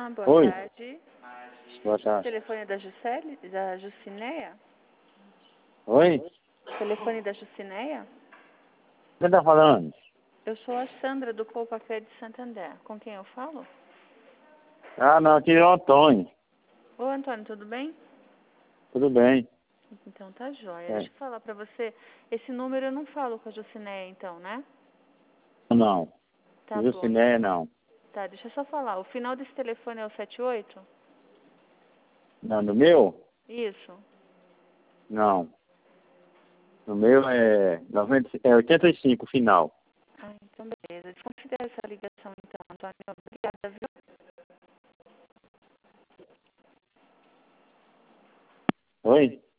boa Oi. tarde. Boa tarde. Telefone da Juscelia? Da Jucineia? Oi? Telefone da Jucineia? Quem tá falando? Eu sou a Sandra do Poupa Fé de Santander. Com quem eu falo? Ah, não, aqui é o Antônio. Ô, Antônio, tudo bem? Tudo bem. Então tá jóia. É. Deixa eu falar pra você. Esse número eu não falo com a Jucineia, então, né? Não. Tá bom. Jucinéia, não. Tá, deixa eu só falar. O final desse telefone é o 78? Não, no meu? Isso. Não. No meu é, 85, final. Ah, então beleza. Desconsidera essa ligação, então, Antônio. Obrigada, viu? Oi?